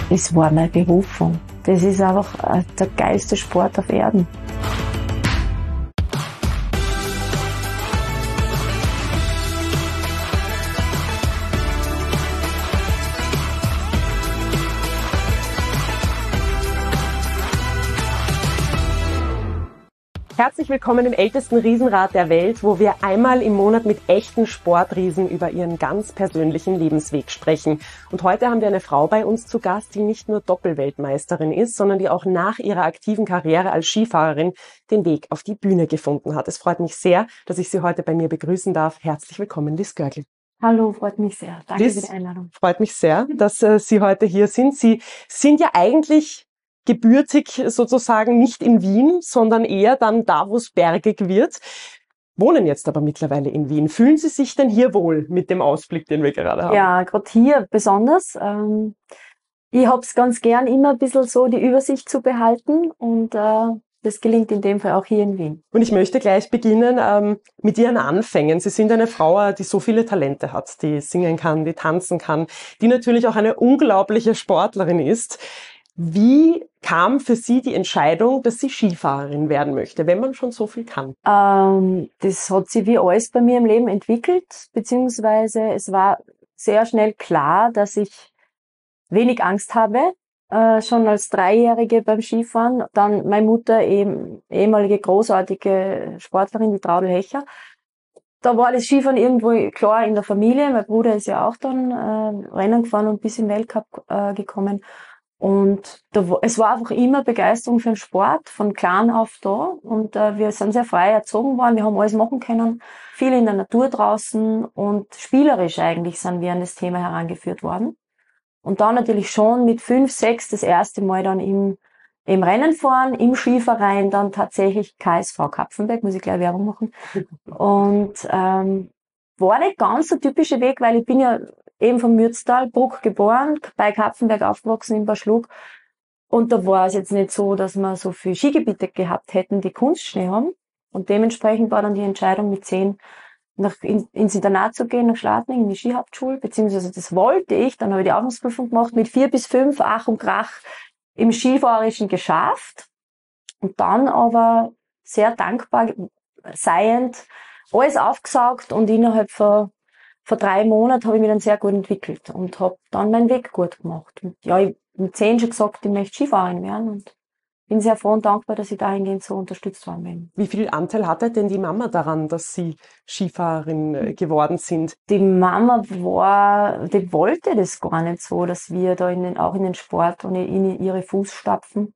Es war meine Berufung. Das ist einfach der geilste Sport auf Erden. Herzlich willkommen im ältesten Riesenrad der Welt, wo wir einmal im Monat mit echten Sportriesen über ihren ganz persönlichen Lebensweg sprechen. Und heute haben wir eine Frau bei uns zu Gast, die nicht nur Doppelweltmeisterin ist, sondern die auch nach ihrer aktiven Karriere als Skifahrerin den Weg auf die Bühne gefunden hat. Es freut mich sehr, dass ich Sie heute bei mir begrüßen darf. Herzlich willkommen, Liz Görgl. Hallo, freut mich sehr. Danke Liz, für die Einladung. Freut mich sehr, dass Sie heute hier sind. Sie sind ja eigentlich gebürtig sozusagen nicht in Wien, sondern eher dann da, wo es bergig wird. Wohnen jetzt aber mittlerweile in Wien. Fühlen Sie sich denn hier wohl mit dem Ausblick, den wir gerade haben? Ja, gerade hier besonders. Ich hab's ganz gern, immer ein bisschen so die Übersicht zu behalten und das gelingt in dem Fall auch hier in Wien. Und ich möchte gleich beginnen mit Ihren Anfängen. Sie sind eine Frau, die so viele Talente hat, die singen kann, die tanzen kann, die natürlich auch eine unglaubliche Sportlerin ist. Wie kam für Sie die Entscheidung, dass sie Skifahrerin werden möchte, wenn man schon so viel kann? Das hat sich wie alles bei mir im Leben entwickelt, beziehungsweise es war sehr schnell klar, dass ich wenig Angst habe, schon als Dreijährige beim Skifahren. Dann meine Mutter, ehemalige großartige Sportlerin, die Traudl Hecher. Da war das Skifahren irgendwo klar in der Familie. Mein Bruder ist ja auch dann Rennen gefahren und bis im Weltcup gekommen. Und es war einfach immer Begeisterung für den Sport, von klein auf da. Und wir sind sehr frei erzogen worden, wir haben alles machen können. Viel in der Natur draußen und spielerisch eigentlich sind wir an das Thema herangeführt worden. Und dann natürlich schon mit 5, 6 das erste Mal dann im Rennen fahren, im Skiverein, dann tatsächlich KSV Kapfenberg, muss ich gleich Werbung machen. Und war nicht ganz der typische Weg, weil ich bin ja eben vom Mürztal, Bruck geboren, bei Kapfenberg aufgewachsen in Barschlug. Und da war es jetzt nicht so, dass wir so viele Skigebiete gehabt hätten, die Kunstschnee haben. Und dementsprechend war dann die Entscheidung mit 10 ins Internat zu gehen, nach Schladming, in die Skihauptschule, beziehungsweise das wollte ich. Dann habe ich die Aufnahmeprüfung gemacht, mit 4 bis 5, Ach und Krach, im Skifahrerischen geschafft. Und dann aber sehr dankbar seiend alles aufgesaugt und innerhalb von 3 Monaten habe ich mich dann sehr gut entwickelt und habe dann meinen Weg gut gemacht. Und ja, ich habe mit 10 schon gesagt, ich möchte Skifahrerin werden und bin sehr froh und dankbar, dass ich dahingehend so unterstützt worden bin. Wie viel Anteil hatte denn die Mama daran, dass Sie Skifahrerin geworden sind? Die Mama die wollte das gar nicht so, dass wir da auch in den Sport und in ihre Fußstapfen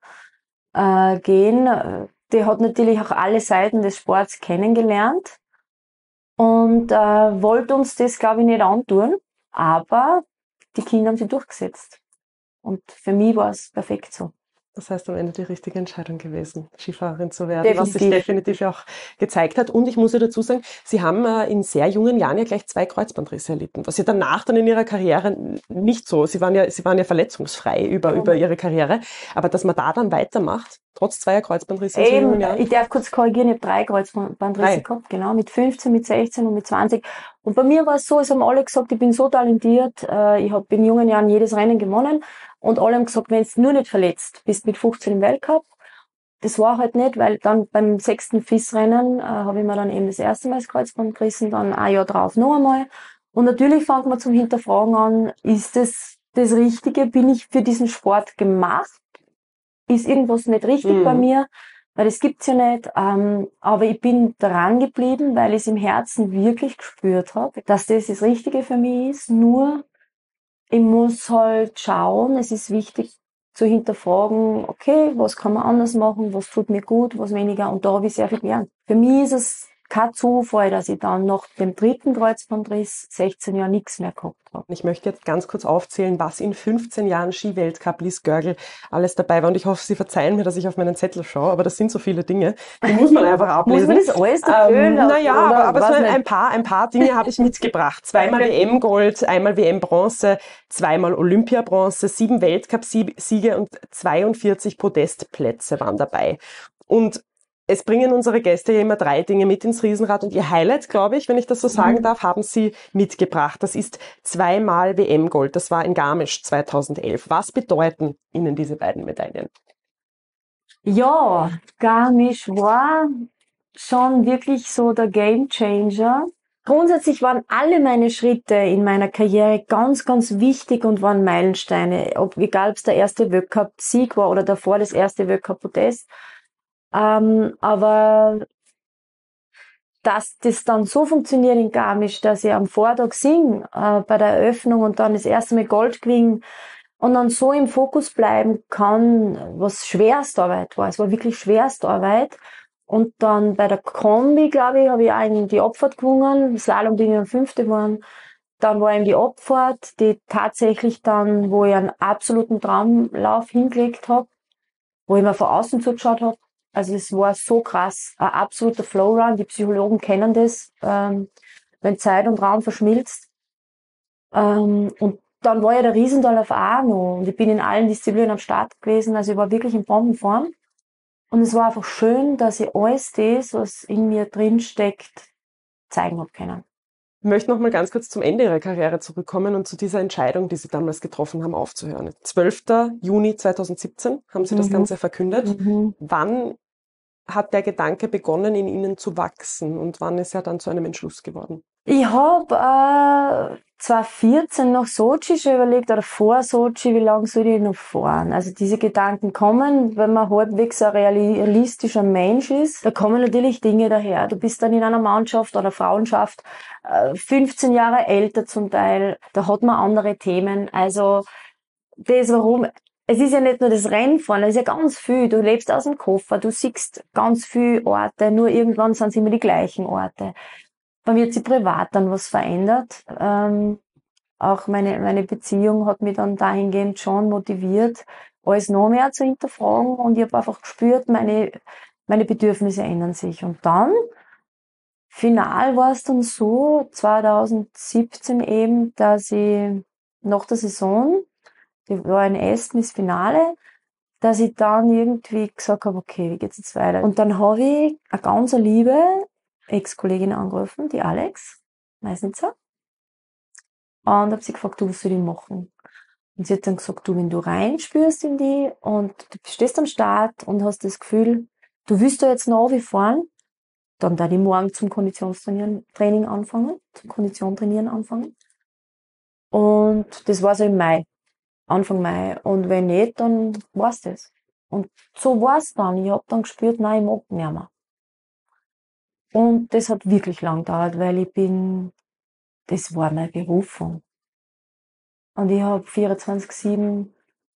gehen. Die hat natürlich auch alle Seiten des Sports kennengelernt. Und wollte uns das, glaube ich, nicht antun. Aber die Kinder haben sich durchgesetzt. Und für mich war es perfekt so. Das heißt am Ende die richtige Entscheidung gewesen, Skifahrerin zu werden, Definitiv. Was sich definitiv auch gezeigt hat. Und ich muss ja dazu sagen, Sie haben in sehr jungen Jahren ja gleich 2 Kreuzbandrisse erlitten. Was Sie danach dann in Ihrer Karriere nicht so. Sie waren ja verletzungsfrei über Ihre Karriere. Aber dass man da dann weitermacht, trotz 2 Kreuzbandrisse in so jungen Jahren. Ich darf kurz korrigieren, ich habe 3 Kreuzbandrisse gehabt, genau, mit 15, mit 16 und mit 20. Und bei mir war es so, es haben alle gesagt, ich bin so talentiert, ich habe in jungen Jahren jedes Rennen gewonnen. Und alle haben gesagt, wenn du nur nicht verletzt bist mit 15 im Weltcup. Das war halt nicht, weil dann beim 6. FIS-Rennen habe ich mir dann eben das erste Mal das Kreuzband gerissen, dann ein Jahr drauf noch einmal. Und natürlich fängt man zum Hinterfragen an, ist das Richtige? Bin ich für diesen Sport gemacht? Ist irgendwas nicht richtig bei mir? Weil das gibt's ja nicht. Aber ich bin dran geblieben, weil ich es im Herzen wirklich gespürt habe, dass das Richtige für mich ist. Nur ich muss halt schauen, es ist wichtig zu hinterfragen, okay, was kann man anders machen, was tut mir gut, was weniger, und da habe ich sehr viel gelernt. Für mich ist es kein Zufall, dass ich dann nach dem 3. Kreuzbandriss 16 Jahre nichts mehr gehabt habe. Ich möchte jetzt ganz kurz aufzählen, was in 15 Jahren Skiweltcup Liz Görgl alles dabei war. Und ich hoffe, Sie verzeihen mir, dass ich auf meinen Zettel schaue, aber das sind so viele Dinge. Die muss man einfach ablesen. Muss man das alles erfüllen? Aber so ein paar Dinge habe ich mitgebracht. 2-mal WM-Gold, einmal WM-Bronze, 2-mal Olympia-Bronze, 7 Weltcup-Siege und 42 Podestplätze waren dabei. Und Es bringen unsere Gäste ja immer 3 Dinge mit ins Riesenrad und ihr Highlight, glaube ich, wenn ich das so sagen darf, haben sie mitgebracht. Das ist 2-mal WM-Gold. Das war in Garmisch 2011. Was bedeuten Ihnen diese beiden Medaillen? Ja, Garmisch war schon wirklich so der Gamechanger. Grundsätzlich waren alle meine Schritte in meiner Karriere ganz, ganz wichtig und waren Meilensteine. Egal, ob es der erste Weltcup-Sieg war oder davor das erste Weltcup-Podest. Aber dass das dann so funktioniert in Garmisch, dass ich am Vortag singe bei der Eröffnung und dann das erste Mal Gold gewinne und dann so im Fokus bleiben kann, was Schwerstarbeit war. Es war wirklich Schwerstarbeit. Und dann bei der Kombi, glaube ich, habe ich auch die Abfahrt gewonnen. Slalom bin ich am 5. geworden. Dann war eben die Abfahrt, die tatsächlich dann, wo ich einen absoluten Traumlauf hingelegt habe, wo ich mir von außen zugeschaut habe. Also es war so krass, ein absoluter Flowrun. Die Psychologen kennen das, wenn Zeit und Raum verschmilzt. Und dann war ja der Riesendorlauf auch noch. Und ich bin in allen Disziplinen am Start gewesen. Also ich war wirklich in Bombenform. Und es war einfach schön, dass ich alles das, was in mir drin steckt, zeigen habe können. Ich möchte noch mal ganz kurz zum Ende Ihrer Karriere zurückkommen und zu dieser Entscheidung, die Sie damals getroffen haben, aufzuhören. 12. Juni 2017 haben Sie das Ganze verkündet. Wann hat der Gedanke begonnen, in Ihnen zu wachsen und wann ist er dann zu einem Entschluss geworden? Ich habe 2014 nach Sochi schon überlegt, oder vor Sochi, wie lange soll ich noch fahren? Also diese Gedanken kommen, wenn man halbwegs ein realistischer Mensch ist, da kommen natürlich Dinge daher. Du bist dann in einer Mannschaft oder Frauenschaft 15 Jahre älter zum Teil, da hat man andere Themen. Also das, warum... Es ist ja nicht nur das Rennfahren, es ist ja ganz viel. Du lebst aus dem Koffer, du siehst ganz viele Orte, nur irgendwann sind es immer die gleichen Orte. Bei mir hat sich privat dann was verändert. Auch meine Beziehung hat mich dann dahingehend schon motiviert, alles noch mehr zu hinterfragen. Und ich habe einfach gespürt, meine Bedürfnisse ändern sich. Und dann, final war es dann so, 2017 eben, dass ich nach der Saison, die war in Essen, das Finale, dass ich dann irgendwie gesagt habe, okay, wie geht's jetzt weiter? Und dann habe ich eine ganz liebe Ex-Kollegin angerufen, die Alex Meisnitzer, und habe sie gefragt, du, was soll ich machen? Und sie hat dann gesagt, du, wenn du reinspürst in die und du stehst am Start und hast das Gefühl, du willst da jetzt noch fahren, dann da ich morgen zum Konditionstraining anfangen, zum Konditiontrainieren anfangen. Und das war so im Mai, Anfang Mai. Und wenn nicht, dann war's das. Und so war's dann. Ich habe dann gespürt, nein, ich mag nicht mehr. Und das hat wirklich lang gedauert, weil das war meine Berufung. Und ich habe 24/7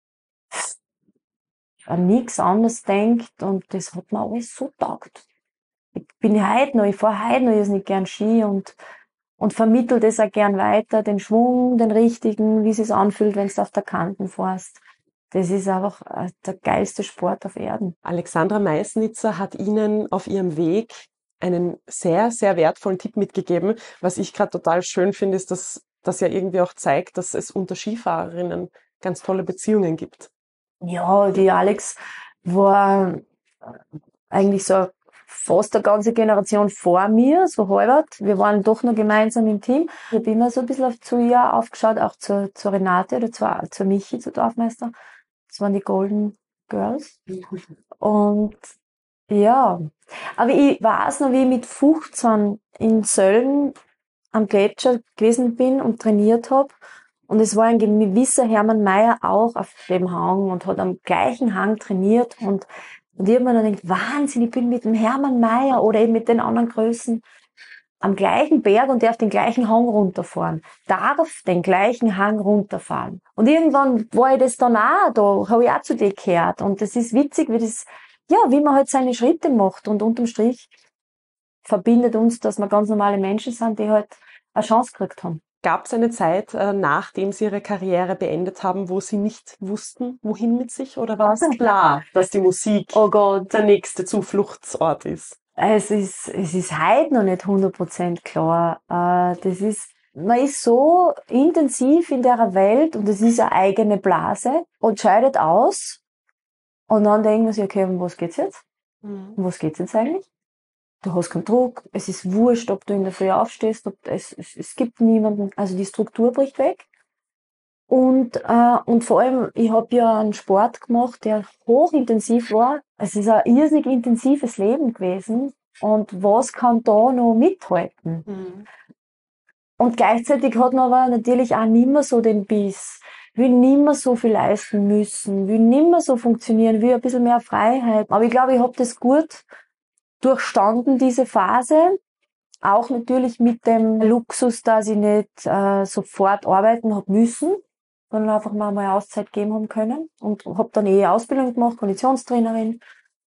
an nichts anderes gedacht und das hat mir alles so taugt. Ich fahre heute noch nicht gern Ski und vermittel das auch gern weiter, den Schwung, den richtigen, wie es sich anfühlt, wenn du auf der Kanten fährst. Das ist einfach der geilste Sport auf Erden. Alexandra Meisnitzer hat Ihnen auf Ihrem Weg einen sehr, sehr wertvollen Tipp mitgegeben. Was ich gerade total schön finde, ist, dass das ja irgendwie auch zeigt, dass es unter Skifahrerinnen ganz tolle Beziehungen gibt. Ja, die Alex war eigentlich so fast eine ganze Generation vor mir, so halbert. Wir waren doch noch gemeinsam im Team. Ich habe immer so ein bisschen zu ihr aufgeschaut, auch zur Renate oder zur Michi, zur Dorfmeister. Das waren die Golden Girls. Und ja, aber ich weiß noch, wie ich mit 15 in Sölden am Gletscher gewesen bin und trainiert habe. Und es war ein gewisser Hermann Mayer auch auf dem Hang und hat am gleichen Hang trainiert. Und ich habe mir dann gedacht, Wahnsinn, ich bin mit dem Hermann Mayer oder eben mit den anderen Größen am gleichen Berg und darf den gleichen Hang runterfahren. Darf den gleichen Hang runterfahren. Und irgendwann war ich das dann auch, da habe ich auch zu dir gehört. Und das ist witzig, wie man halt seine Schritte macht. Und unterm Strich verbindet uns, dass wir ganz normale Menschen sind, die halt eine Chance gekriegt haben. Gab es eine Zeit, nachdem Sie Ihre Karriere beendet haben, wo Sie nicht wussten, wohin mit sich? Oder war es klar, dass die Musik der nächste Zufluchtsort ist? Es ist heute noch nicht 100% klar. Man ist so intensiv in der Welt und es ist eine eigene Blase und scheidet aus. Und dann denkt man sich, okay, um was geht's jetzt? Um was geht's jetzt eigentlich? Du hast keinen Druck, es ist wurscht, ob du in der Früh aufstehst, es gibt niemanden, also die Struktur bricht weg. Und vor allem, ich habe ja einen Sport gemacht, der hochintensiv war. Es ist ein irrsinnig intensives Leben gewesen. Und was kann da noch mithalten? Und gleichzeitig hat man aber natürlich auch nimmer so den Biss, will nimmer so viel leisten müssen, will nimmer so funktionieren, will ein bisschen mehr Freiheit. Aber ich glaube, ich habe das gut durchstanden, diese Phase. Auch natürlich mit dem Luxus, dass ich nicht sofort arbeiten habe müssen, sondern einfach mal eine Auszeit geben haben können. Und habe dann Ausbildung gemacht, Konditionstrainerin,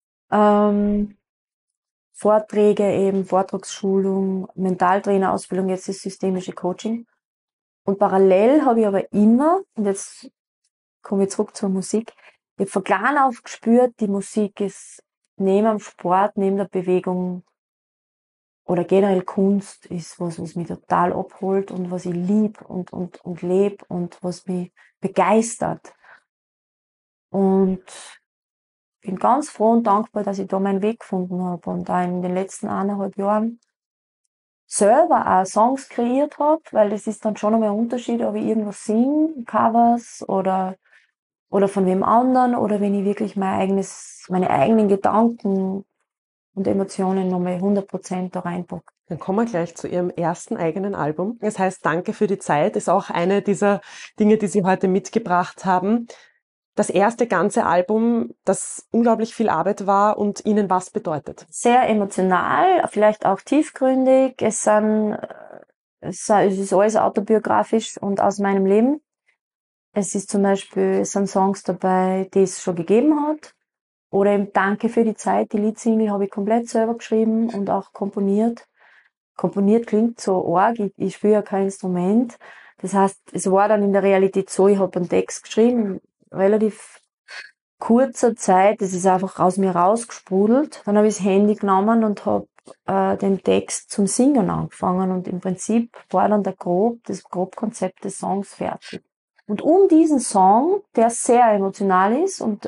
Vorträge eben, Vortragsschulung, Mentaltrainerausbildung, jetzt das systemische Coaching. Und parallel habe ich aber immer, und jetzt komme ich zurück zur Musik, ich habe von klein auf gespürt, die Musik ist neben dem Sport, neben der Bewegung oder generell Kunst ist was mich total abholt und was ich lieb und lebe und was mich begeistert. Und bin ganz froh und dankbar, dass ich da meinen Weg gefunden habe und da in den letzten 1,5 Jahren selber auch Songs kreiert habe, weil das ist dann schon einmal ein Unterschied, ob ich irgendwas singe, Covers oder von wem anderen oder wenn ich wirklich meine eigenen Gedanken und Emotionen nochmal 100% da reinpacke. Dann kommen wir gleich zu Ihrem ersten eigenen Album. Es heißt Danke für die Zeit, ist auch eine dieser Dinge, die Sie heute mitgebracht haben. Das erste ganze Album, das unglaublich viel Arbeit war und Ihnen was bedeutet? Sehr emotional, vielleicht auch tiefgründig. Es ist alles autobiografisch und aus meinem Leben. Es sind Songs dabei, die es schon gegeben hat. Oder eben Danke für die Zeit. Die Leadsingle habe ich komplett selber geschrieben und auch komponiert. Komponiert klingt so arg, ich spiele ja kein Instrument. Das heißt, es war dann in der Realität so, ich habe einen Text geschrieben, relativ kurzer Zeit, das ist einfach aus mir rausgesprudelt. Dann habe ich das Handy genommen und habe den Text zum Singen angefangen und im Prinzip war dann das Grobkonzept des Songs fertig. Und um diesen Song, der sehr emotional ist und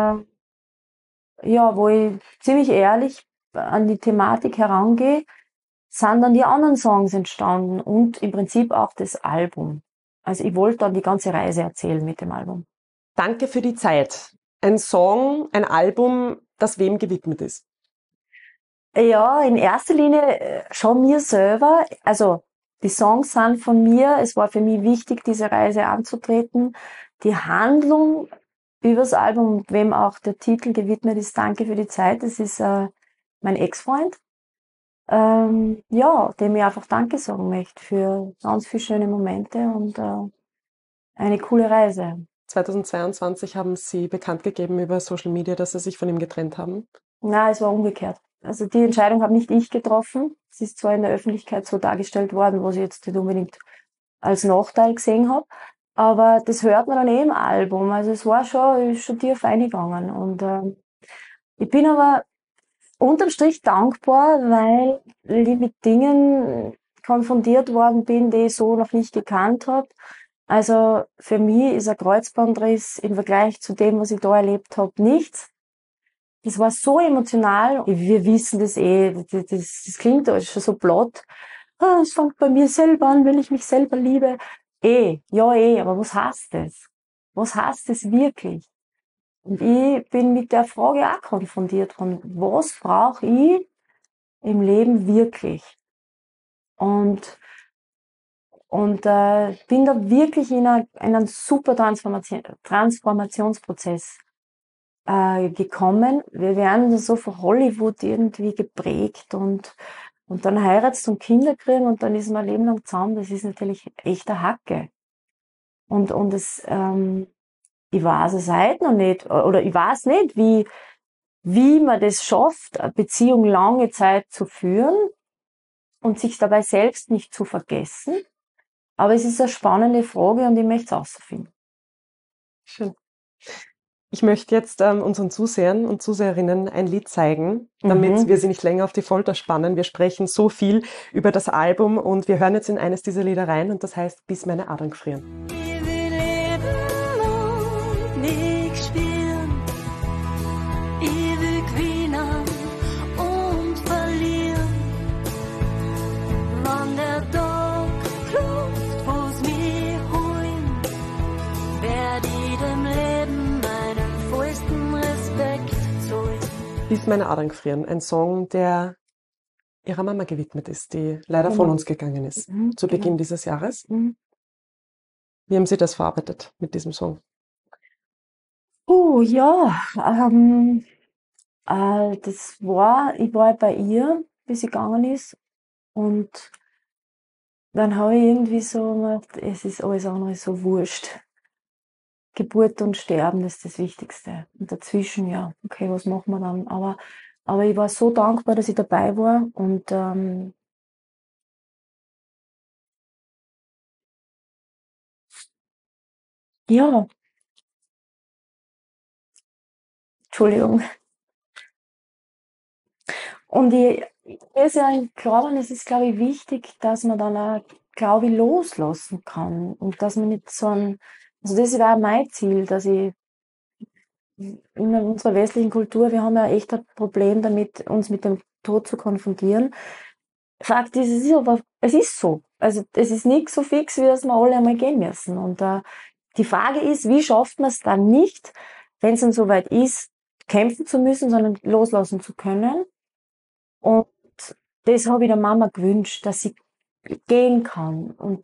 wo ich ziemlich ehrlich an die Thematik herangehe, sind dann die anderen Songs entstanden und im Prinzip auch das Album. Also ich wollte dann die ganze Reise erzählen mit dem Album. Danke für die Zeit. Ein Song, ein Album, das wem gewidmet ist? Ja, in erster Linie schon mir selber. Also die Songs sind von mir. Es war für mich wichtig, diese Reise anzutreten. Die Handlung übers Album, wem auch der Titel gewidmet ist, Danke für die Zeit, das ist mein Ex-Freund. Dem ich einfach Danke sagen möchte für ganz viele schöne Momente und eine coole Reise. 2022 haben Sie bekannt gegeben über Social Media, dass Sie sich von ihm getrennt haben. Na, es war umgekehrt. Also die Entscheidung habe nicht ich getroffen. Es ist zwar in der Öffentlichkeit so dargestellt worden, was ich jetzt nicht unbedingt als Nachteil gesehen habe, aber das hört man dann im Album. Also es war schon tief eingegangen. Und ich bin aber unterm Strich dankbar, weil ich mit Dingen konfrontiert worden bin, die ich so noch nicht gekannt habe. Also für mich ist ein Kreuzbandriss im Vergleich zu dem, was ich da erlebt habe, nichts. Das war so emotional. Wir wissen das das klingt schon so platt. Es fängt bei mir selber an, wenn ich mich selber liebe. Aber was heißt das? Was heißt das wirklich? Und ich bin mit der Frage auch konfrontiert worden, was brauche ich im Leben wirklich? Und bin da wirklich in einen super Transformationsprozess gekommen. Wir werden so von Hollywood irgendwie geprägt und dann heiratst und Kinder kriegen und dann ist man ein Leben lang zusammen. Das ist natürlich echt eine Hacke. Und ich weiß es heute noch nicht, oder ich weiß nicht, wie man das schafft, eine Beziehung lange Zeit zu führen und sich dabei selbst nicht zu vergessen. Aber es ist eine spannende Frage und ich möchte es herausfinden. Schön. Ich möchte jetzt unseren Zusehern und Zuseherinnen ein Lied zeigen, damit wir sie nicht länger auf die Folter spannen. Wir sprechen so viel über das Album und wir hören jetzt in eines dieser Lieder rein und das heißt Bis meine Adern gefrieren. Ich will leben und nicht spielen. Ich will gewinnen die dem Leben meinen vollsten Respekt zollt. Bis meine Adern gefrieren. Ein Song, der ihrer Mama gewidmet ist, die leider von uns gegangen ist, zu Beginn dieses Jahres. Wie haben Sie das verarbeitet mit diesem Song? Ja, ich war bei ihr, bis sie gegangen ist, und dann habe ich irgendwie so gedacht, es ist alles andere so wurscht. Geburt und Sterben, das ist das Wichtigste. Und dazwischen, ja, okay, was machen wir dann? Aber ich war so dankbar, dass ich dabei war, und ja, Entschuldigung. Und mir ist ja klar, und es ist, glaube ich, wichtig, dass man dann auch, glaube ich, loslassen kann. Und dass man nicht also das war auch mein Ziel, dass ich in unserer westlichen Kultur, wir haben ja echt ein Problem damit, uns mit dem Tod zu konfrontieren. Fakt ist, es ist so. Also es ist nicht so fix, wie dass wir alle einmal gehen müssen. Und die Frage ist, wie schafft man es dann nicht, wenn es dann soweit ist, kämpfen zu müssen, sondern loslassen zu können? Und das habe ich der Mama gewünscht, dass sie gehen kann und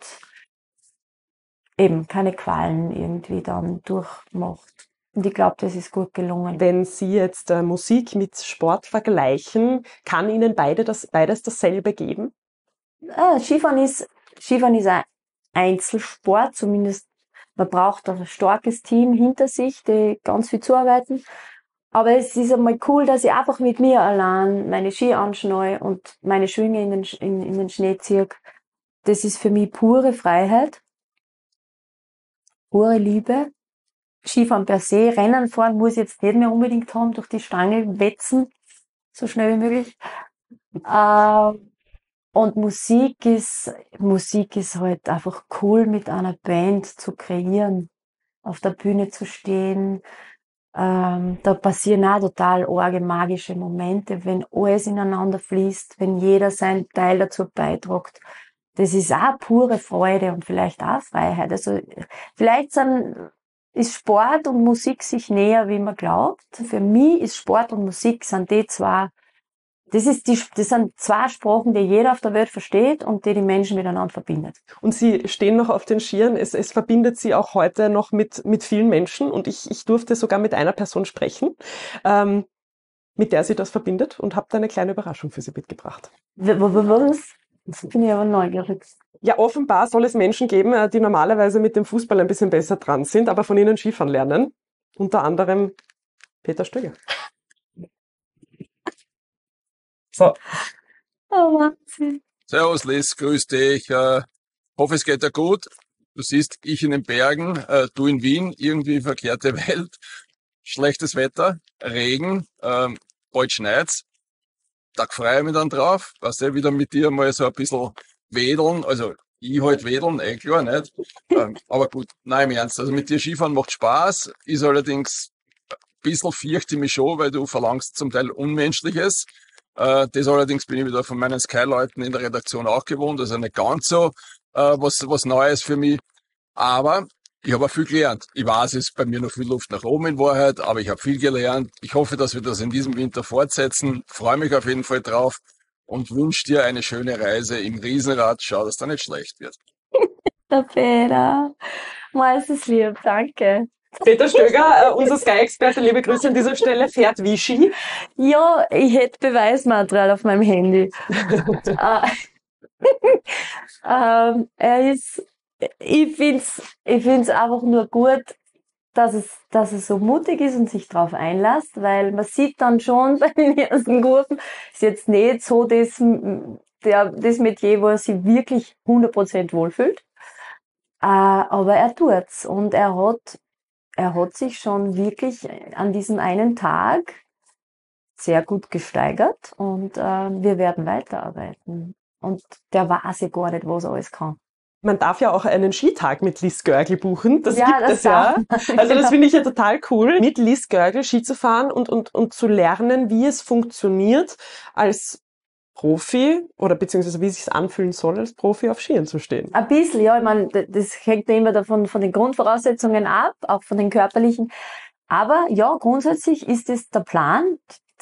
eben keine Qualen irgendwie dann durchmacht. Und ich glaube, das ist gut gelungen. Wenn Sie jetzt Musik mit Sport vergleichen, kann Ihnen beides dasselbe geben? Skifahren ist ein Einzelsport, zumindest man braucht ein starkes Team hinter sich, die ganz viel zuarbeiten. Aber es ist einmal cool, dass ich einfach mit mir allein meine Ski anschneue und meine Schwinge in den Schnee ziehe. Das ist für mich pure Freiheit, pure Liebe. Skifahren per se, Rennen fahren muss ich jetzt nicht mehr unbedingt haben, durch die Stange wetzen, so schnell wie möglich. Und Musik ist halt einfach cool, mit einer Band zu kreieren, auf der Bühne zu stehen. Da passieren auch total arge, magische Momente, wenn alles ineinander fließt, wenn jeder seinen Teil dazu beiträgt. Das ist auch pure Freude und vielleicht auch Freiheit. Also vielleicht ist Sport und Musik sich näher, wie man glaubt. Für mich ist Sport und Musik sind das sind zwei Sprachen, die jeder auf der Welt versteht und die Menschen miteinander verbindet. Und Sie stehen noch auf den Skiern. Es verbindet Sie auch heute noch mit vielen Menschen. Und ich durfte sogar mit einer Person sprechen, mit der Sie das verbindet, und habe da eine kleine Überraschung für Sie mitgebracht. Was? Das bin ich aber neugierig. Ja, offenbar soll es Menschen geben, die normalerweise mit dem Fußball ein bisschen besser dran sind, aber von Ihnen Skifahren lernen. Unter anderem Peter Stöger. So. Oh, Wahnsinn. Servus Liz, grüß dich. Hoffe, es geht dir gut. Du siehst, ich in den Bergen, du in Wien, irgendwie verkehrte Welt. Schlechtes Wetter, Regen, bald schneit's. Da freue ich mich dann drauf, weißt du, wieder mit dir mal so ein bisschen wedeln. Also ich halt wedeln, klar, nicht? Aber gut, nein, im Ernst. Also mit dir Skifahren macht Spaß, ist allerdings ein bisschen fürchte ich mich schon, weil du verlangst zum Teil Unmenschliches. Das allerdings bin ich wieder von meinen Sky-Leuten in der Redaktion auch gewohnt, also nicht ganz so was Neues für mich. Aber ich habe auch viel gelernt. Ich weiß, es ist bei mir noch viel Luft nach oben in Wahrheit, aber ich habe viel gelernt. Ich hoffe, dass wir das in diesem Winter fortsetzen. Freue mich auf jeden Fall drauf und wünsche dir eine schöne Reise im Riesenrad. Schau, dass da nicht schlecht wird. Der Peter. Es ist lieb, danke. Peter Stöger, unser Sky-Experte, liebe Grüße an dieser Stelle, fährt wie Ski? Ja, ich hätte Beweismaterial auf meinem Handy. Ich find's einfach nur gut, dass es so mutig ist und sich drauf einlässt, weil man sieht dann schon bei den ersten Kurven, ist jetzt nicht so das Metier, wo er sich wirklich 100% wohlfühlt. Aber er tut's, und er hat sich schon wirklich an diesem einen Tag sehr gut gesteigert, und wir werden weiterarbeiten. Und der weiß ja gar nicht, was er alles kann. Man darf ja auch einen Skitag mit Liz Görgel buchen. Das Ja, gibt das es ja. darf man. Also das Genau. finde ich ja total cool, mit Liz Görgel Ski zu fahren und zu lernen, wie es funktioniert, als Profi oder beziehungsweise wie es sich anfühlen soll, als Profi auf Skiern zu stehen. Ein bisschen, ja, ich meine, das hängt ja immer davon, von den Grundvoraussetzungen ab, auch von den körperlichen. Aber ja, grundsätzlich ist es der Plan,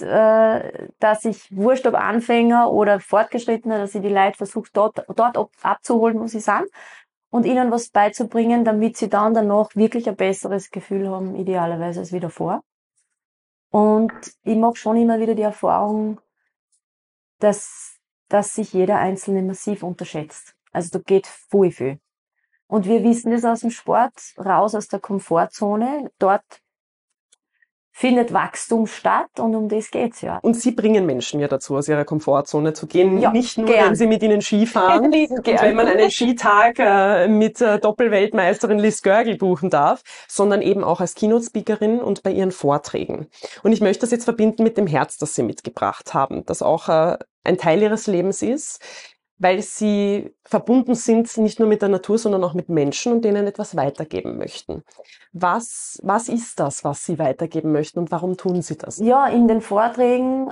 dass ich, wurscht ob Anfänger oder Fortgeschrittener, dass ich die Leute versuche, dort abzuholen, wo sie sind und ihnen was beizubringen, damit sie dann danach wirklich ein besseres Gefühl haben, idealerweise als wie davor. Und ich mache schon immer wieder die Erfahrung, dass sich jeder Einzelne massiv unterschätzt. Also da geht viel. Und wir wissen das aus dem Sport, raus aus der Komfortzone. Dort findet Wachstum statt und um das geht's ja. Und Sie bringen Menschen ja dazu, aus ihrer Komfortzone zu gehen. Ja, nicht nur, gern. wenn Sie mit ihnen Ski fahren und wenn man einen Skitag mit Doppelweltmeisterin Liz Görgel buchen darf, sondern eben auch als Keynote-Speakerin und bei ihren Vorträgen. Und ich möchte das jetzt verbinden mit dem Herz, das Sie mitgebracht haben, das auch ein Teil Ihres Lebens ist, weil Sie verbunden sind, nicht nur mit der Natur, sondern auch mit Menschen und denen etwas weitergeben möchten. Was ist das, was Sie weitergeben möchten und warum tun Sie das? Ja, in den Vorträgen,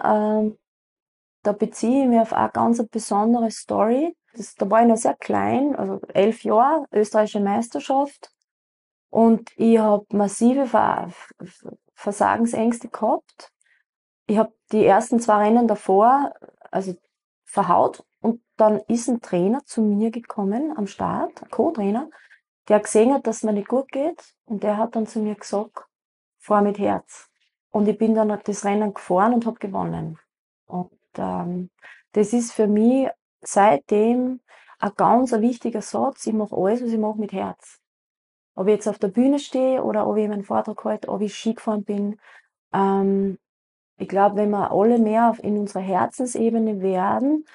da beziehe ich mich auf eine ganz besondere Story. Da war ich noch sehr klein, also 11 Jahre, österreichische Meisterschaft. Und ich habe massive Versagensängste gehabt. Ich habe die ersten 2 Rennen davor, also verhaut. Und dann ist ein Trainer zu mir gekommen am Start, ein Co-Trainer, der gesehen hat, dass mir nicht gut geht. Und der hat dann zu mir gesagt, fahr mit Herz. Und ich bin dann das Rennen gefahren und habe gewonnen. Und das ist für mich seitdem ein ganz wichtiger Satz. Ich mache alles, was ich mache, mit Herz. Ob ich jetzt auf der Bühne stehe oder ob ich meinen Vortrag halte, ob ich Ski gefahren bin. Ich glaube, wenn wir alle mehr in unserer Herzensebene wären,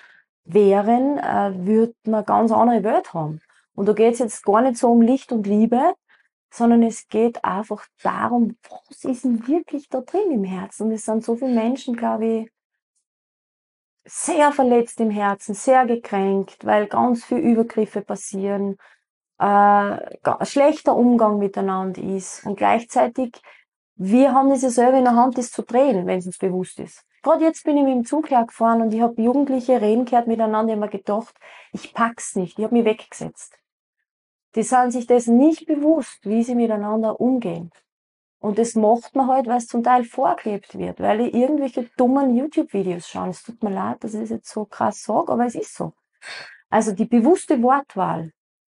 würden wir eine ganz andere Welt haben. Und da geht es jetzt gar nicht so um Licht und Liebe, sondern es geht einfach darum, was ist denn wirklich da drin im Herzen? Und es sind so viele Menschen, glaube ich, sehr verletzt im Herzen, sehr gekränkt, weil ganz viele Übergriffe passieren, schlechter Umgang miteinander ist. Und gleichzeitig, wir haben das ja selber in der Hand, das zu drehen, wenn es uns bewusst ist. Gerade jetzt bin ich mit dem Zug hergefahren und ich habe Jugendliche reden gehört miteinander, ich habe mir gedacht, ich pack's nicht, ich habe mich weggesetzt. Die sind sich dessen nicht bewusst, wie sie miteinander umgehen. Und das macht man halt, weil es zum Teil vorgelebt wird, weil ich irgendwelche dummen YouTube-Videos schaue. Es tut mir leid, dass ich das jetzt so krass sage, aber es ist so. Also die bewusste Wortwahl.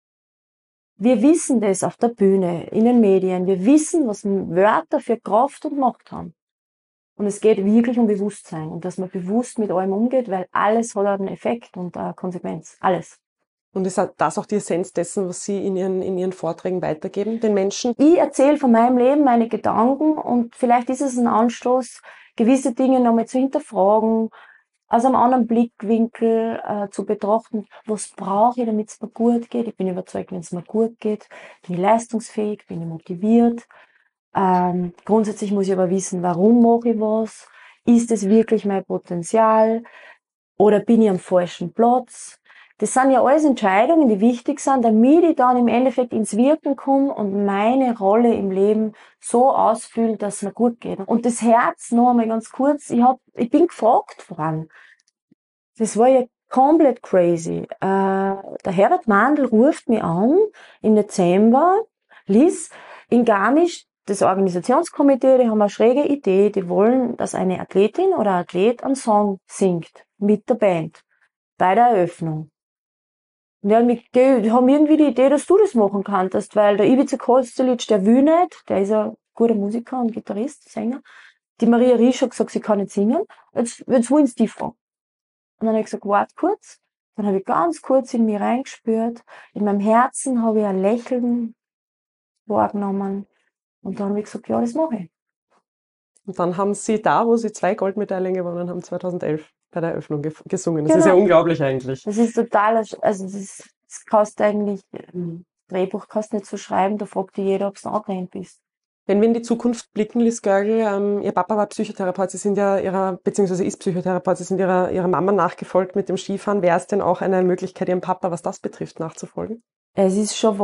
Wir wissen das auf der Bühne, in den Medien. Wir wissen, was Wörter für Kraft und Macht haben. Und es geht wirklich um Bewusstsein und dass man bewusst mit allem umgeht, weil alles hat einen Effekt und eine Konsequenz. Alles. Und ist das auch die Essenz dessen, was Sie in Ihren Vorträgen weitergeben, den Menschen? Ich erzähle von meinem Leben, meine Gedanken und vielleicht ist es ein Anstoß, gewisse Dinge nochmal zu hinterfragen, aus einem anderen Blickwinkel zu betrachten, was brauche ich, damit es mir gut geht. Ich bin überzeugt, wenn es mir gut geht, bin ich leistungsfähig, bin ich motiviert. Grundsätzlich muss ich aber wissen, warum mache ich was? Ist es wirklich mein Potenzial? Oder bin ich am falschen Platz? Das sind ja alles Entscheidungen, die wichtig sind, damit ich dann im Endeffekt ins Wirken komme und meine Rolle im Leben so ausfülle, dass es mir gut geht. Und das Herz, noch einmal ganz kurz, ich bin gefragt worden. Das war ja komplett crazy. Der Herbert Mandl ruft mich an im Dezember. Liz, in Garmisch, das Organisationskomitee, die haben eine schräge Idee, die wollen, dass eine Athletin oder ein Athlet einen Song singt mit der Band bei der Eröffnung. Und die haben irgendwie die Idee, dass du das machen kannst, weil der Ivica Kostelic, der will nicht, der ist ein guter Musiker und Gitarrist, Sänger. Die Maria Riesch hat gesagt, sie kann nicht singen. Jetzt wollen sie die fragen. Und dann habe ich gesagt, warte kurz. Dann habe ich ganz kurz in mich reingespürt. In meinem Herzen habe ich ein Lächeln wahrgenommen. Und dann habe ich gesagt, ja, das mache ich. Und dann haben Sie da, wo Sie 2 Goldmedaillen gewonnen haben, 2011 bei der Eröffnung gesungen. Das Genau. ist ja unglaublich eigentlich. Das ist total, also das kannst du eigentlich, Drehbuch kannst du nicht so schreiben, da fragt dich jeder, ob du angerannt bist. Wenn wir in die Zukunft blicken, Liz Görgel, Ihr Papa war Psychotherapeut, Sie sind ja beziehungsweise ist Psychotherapeut, Sie sind ihrer Mama nachgefolgt mit dem Skifahren. Wäre es denn auch eine Möglichkeit, Ihrem Papa, was das betrifft, nachzufolgen? Es ist schon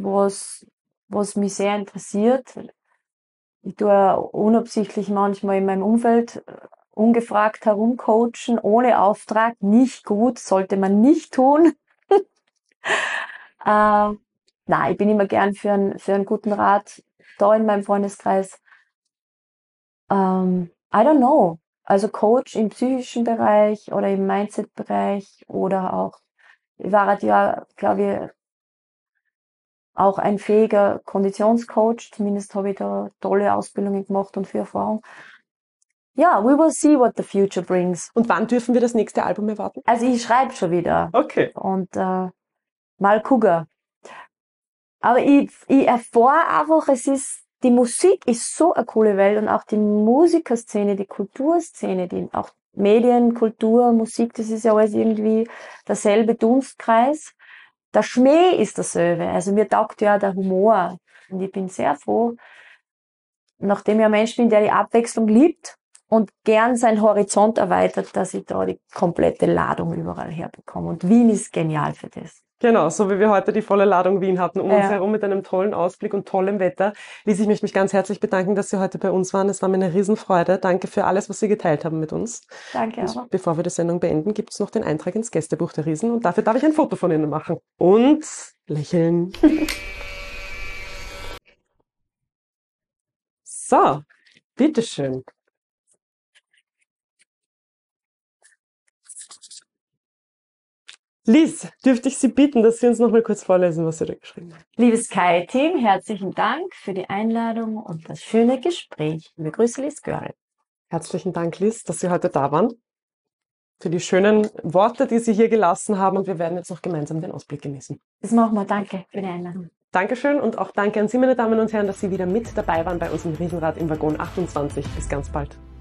was mich sehr interessiert. Ich tue unabsichtlich manchmal in meinem Umfeld ungefragt herumcoachen, ohne Auftrag, nicht gut, sollte man nicht tun. Nein, ich bin immer gern für einen guten Rat da in meinem Freundeskreis. I don't know. Also Coach im psychischen Bereich oder im Mindset-Bereich oder auch, ich war halt ja, glaube ich, auch ein fähiger Konditionscoach. Zumindest habe ich da tolle Ausbildungen gemacht und viel Erfahrung. Ja, we will see what the future brings. Und wann dürfen wir das nächste Album erwarten? Also ich schreibe schon wieder. Okay. Und mal gucken. Aber ich erfahre einfach, die Musik ist so eine coole Welt und auch die Musikerszene, die Kulturszene, auch Medien, Kultur, Musik, das ist ja alles irgendwie derselbe Dunstkreis. Der Schmäh ist derselbe. Also mir taugt ja der Humor. Und ich bin sehr froh, nachdem ich ein Mensch bin, der die Abwechslung liebt und gern seinen Horizont erweitert, dass ich da die komplette Ladung überall herbekomme. Und Wien ist genial für das. Genau, so wie wir heute die volle Ladung Wien hatten, um uns Ja. herum mit einem tollen Ausblick und tollem Wetter. Lise, ich möchte mich ganz herzlich bedanken, dass Sie heute bei uns waren. Es war mir eine Riesenfreude. Danke für alles, was Sie geteilt haben mit uns. Danke Und auch. bevor wir die Sendung beenden, gibt es noch den Eintrag ins Gästebuch der Riesen und dafür darf ich ein Foto von Ihnen machen. Und lächeln. So, bitteschön. Liz, dürfte ich Sie bitten, dass Sie uns noch mal kurz vorlesen, was Sie da geschrieben haben? Liebes Sky-Team, herzlichen Dank für die Einladung und das schöne Gespräch. Liebe Grüße, Liz Göring. Herzlichen Dank, Liz, dass Sie heute da waren. Für die schönen Worte, die Sie hier gelassen haben. Und wir werden jetzt noch gemeinsam den Ausblick genießen. Das machen wir. Danke für die Einladung. Dankeschön und auch danke an Sie, meine Damen und Herren, dass Sie wieder mit dabei waren bei unserem Riesenrad im Waggon 28. Bis ganz bald.